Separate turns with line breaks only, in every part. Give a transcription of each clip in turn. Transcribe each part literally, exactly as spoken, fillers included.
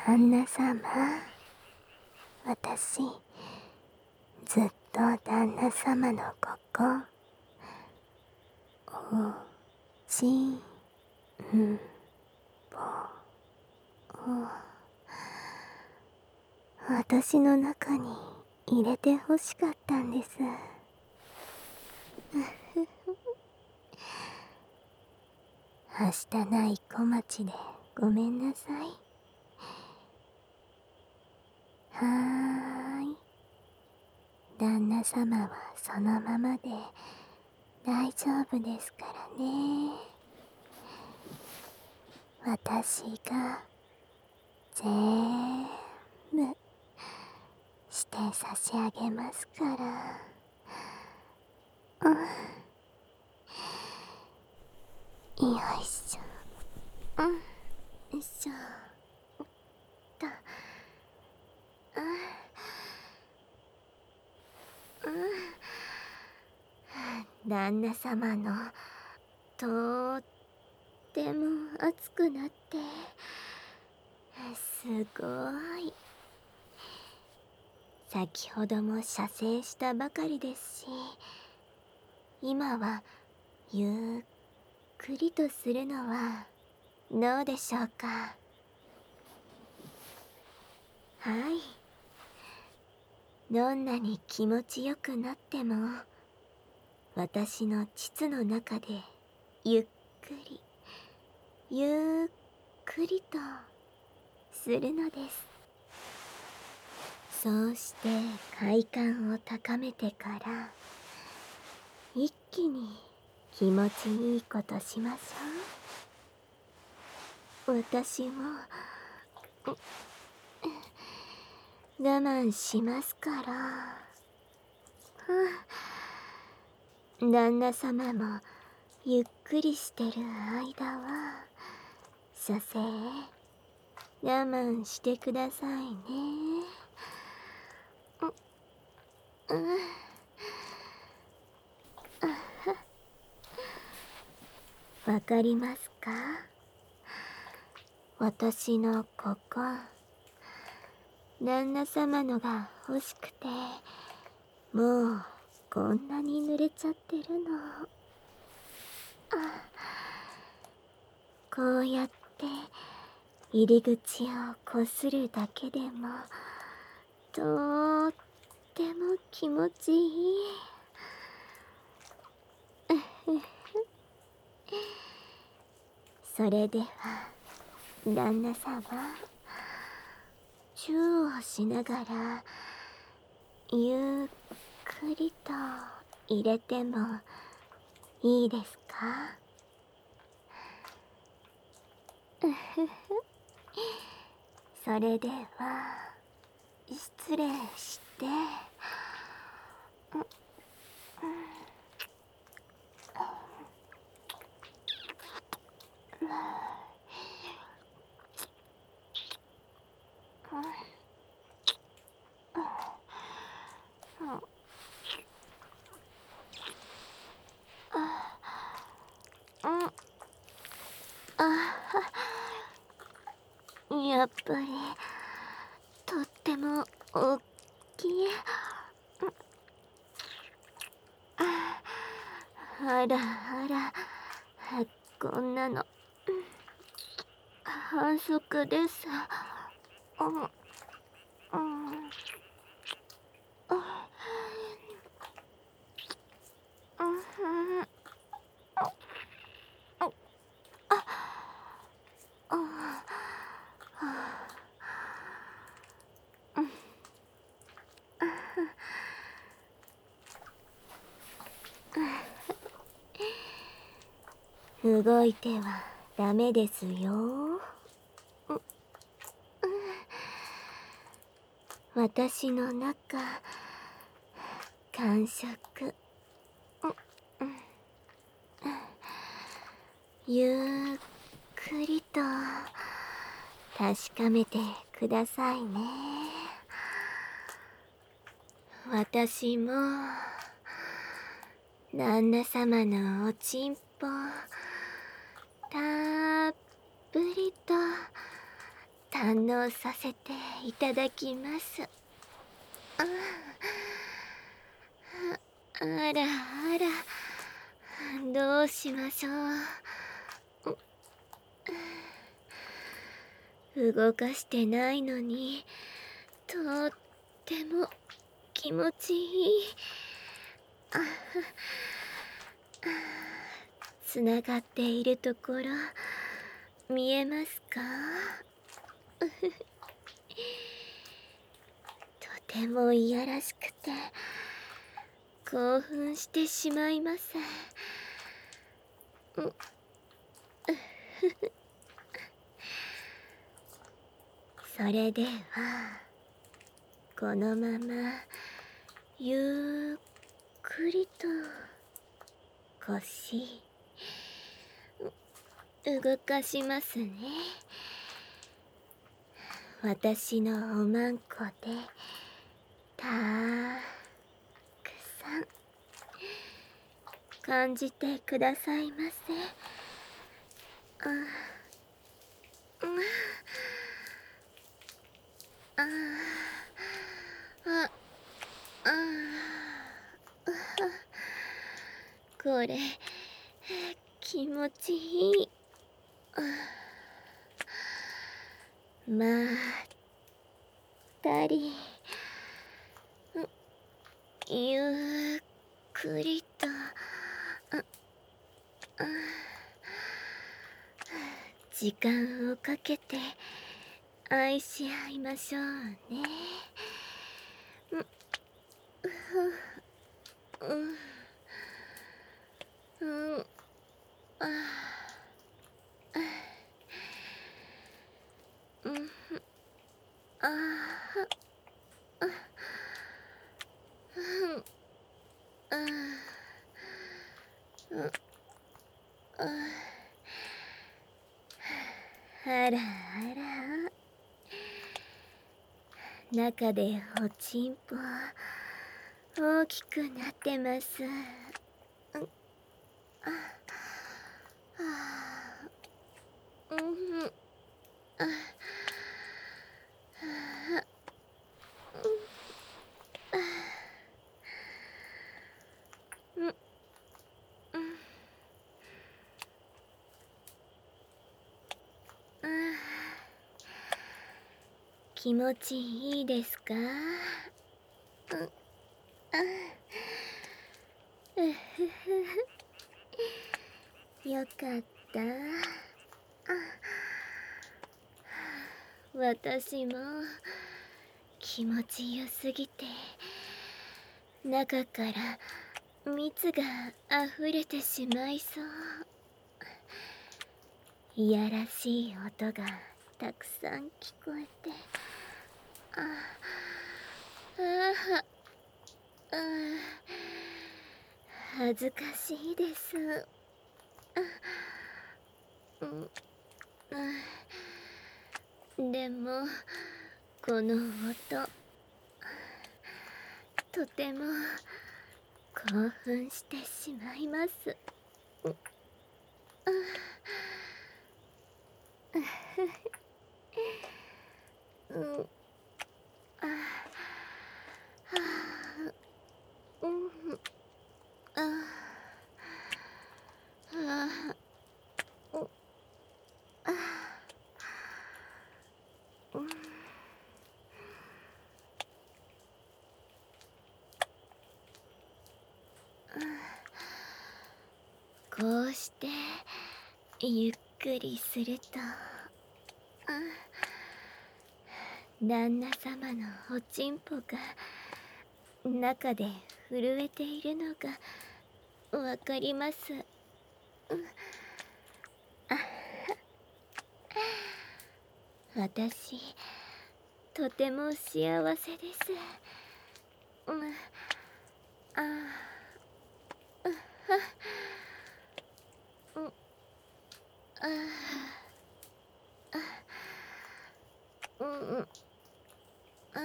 旦那様、私ずっと旦那様のここおちんぽを私の中に入れてほしかったんです。はしたない小町でごめんなさい。はーい、旦那様はそのままで大丈夫ですからね。私が全部して差し上げますから。うん、よいしょ、うん、よいしょと、うんうん、旦那様のとーっても熱くなってすごい。先ほども射精したばかりですし、今はゆっくりとするのはどうでしょうか。はい、どんなに気持ちよくなっても私の膣の中でゆっくりゆっくりとするのです。そうして快感を高めてから一気に気持ちいいことしましょう。私も我慢しますから。旦那様もゆっくりしてる間は射精我慢してくださいね。うん、わかりますか？私のここ旦那様のが欲しくてもうこんなに濡れちゃってるの。あ、こうやって入り口をこするだけでもとーっても気持ちいい。それでは旦那様、チューをしながらゆっくりと入れてもいいですか？それでは失礼して。やっぱりとっても大きい。あらあら、こんなの反則です。うん、うん、動いてはダメですよ。私の中感触ゆっくりと確かめてくださいね。私も旦那様のおちんぽたっぷりと堪能させていただきます。ああらあら、どうしましょう。動かしてないのにとっても気持ちいい。あつながっているところ見えますか？とてもいやらしくて興奮してしまいます。それではこのままゆっくりと腰動かしますね。私のおまんこでたくさん感じてくださいませ。あああああこれ気持ちいい。まったりゆっくりと時間をかけて愛し合いましょうね。うんうんあうんあうんうんあらあら中でおちんぽ大きくなってます。うんああうんあうんうん気持ちいいですか？うんあうふふよかった。私も気持ちよすぎて中から蜜があふれてしまいそう。いやらしい音がたくさん聞こえてあああ恥ずかしいです。うんでもこの音とても興奮してしまいます。うんあうんあああうんこうしてゆっくりすると旦那様のおちんぽが中で震えているのがわかります。私とても幸せです。うんあうんあうんあ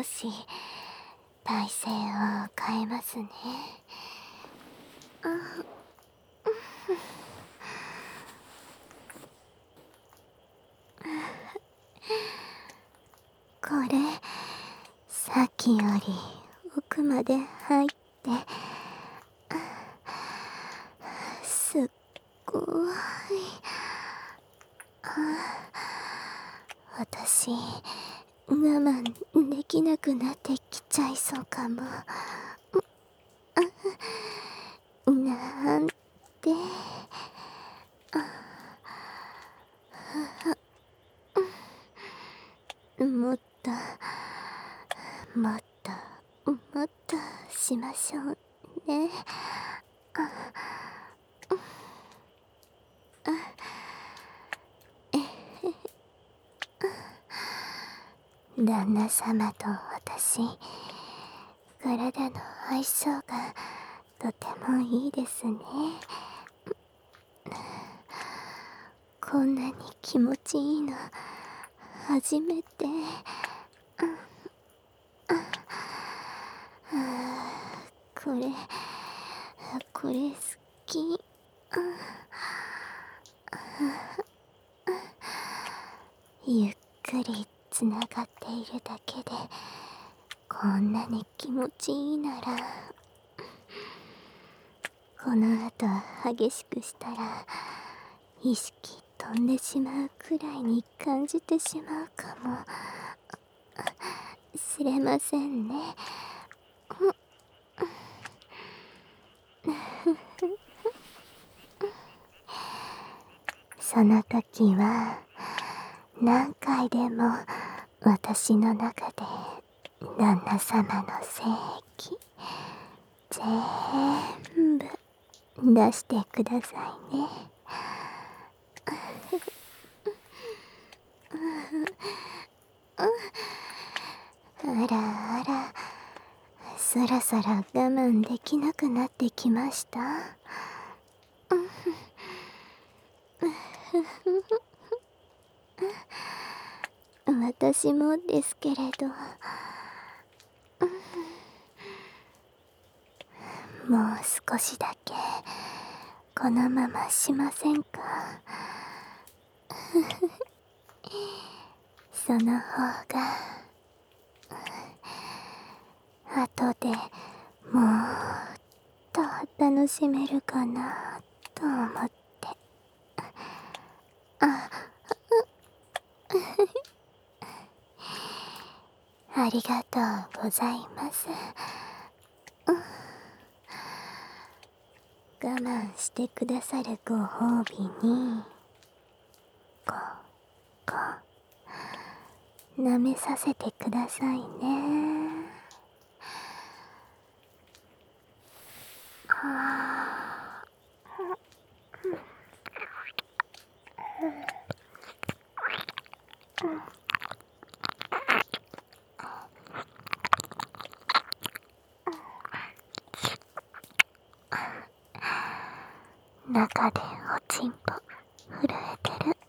し体勢を変えますね。これさっきより奥まで入ってすっごい。私我慢できなくなってきちゃいそうかも。なんてもっともっともっとしましょうね。旦那様と私、体の相性がとてもいいですね。こんなに気持ちいいの初めて。これこれ好き。ゆっくりつながっているだけでこんなに気持ちいいなら、この後激しくしたら意識飛んでしまうくらいに感じてしまうかもしれませんね。その時は何回でも私の中で旦那様の精液全部出してくださいね。あらあら、そろそろ我慢できなくなってきました。私もですけれど、もう少しだけこのまましませんか。その方が後でもっと楽しめるかなと思って。あありがとうございます。我慢してくださるご褒美にこうこう舐めさせてくださいね。中でおちんぽ震えてる。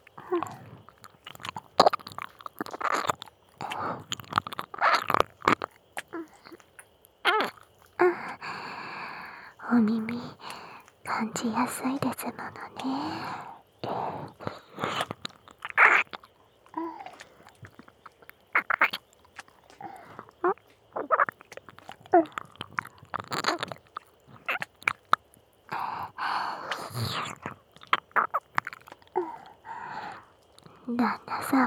お耳感じやすいですものね。旦那様、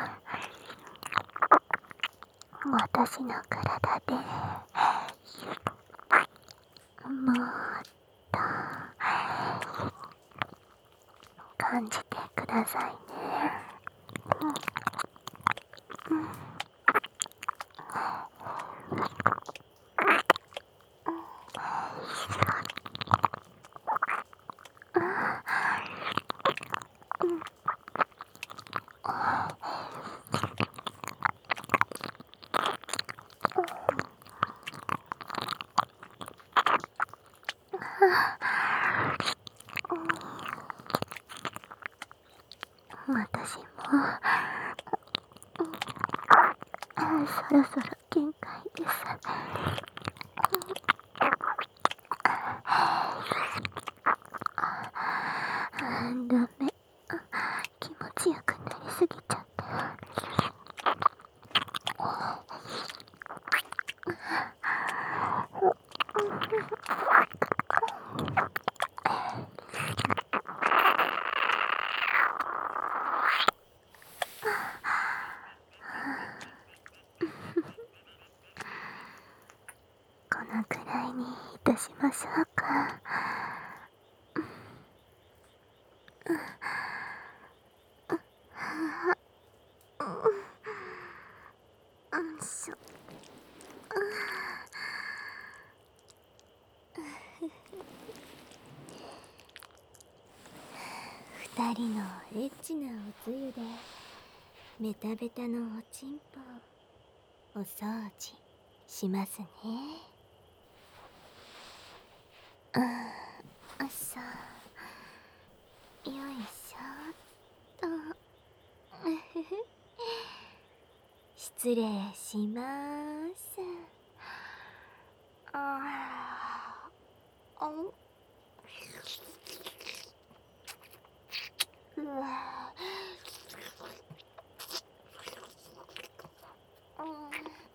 私の体でもっと感じてくださいね。 そろそろ限界です。ダメ、気持ちよくなりすぎちゃった。このくらいにいたしましょうか。うんしょ。二人のエッチなおつゆでベタベタのおちんぽをお掃除しますね。うん、よいしょよいしょっと。うふふ、失礼しまーす。あー、おん、うわー、うん、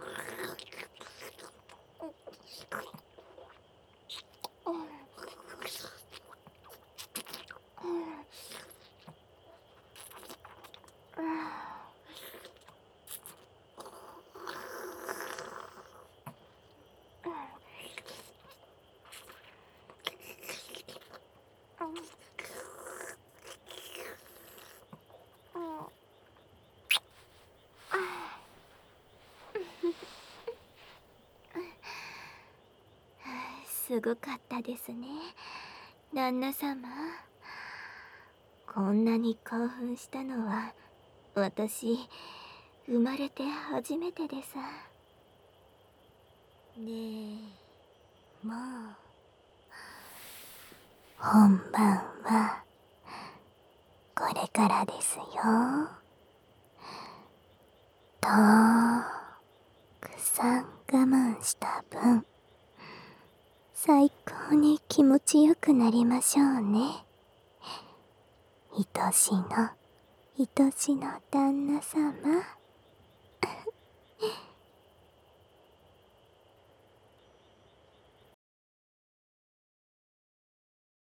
すごかったですね、旦那様。こんなに興奮したのは私生まれて初めてです。でもう本番はこれからですよ。たくさん我慢した分、最高に気持ちよくなりましょうね。愛しの愛しの旦那様。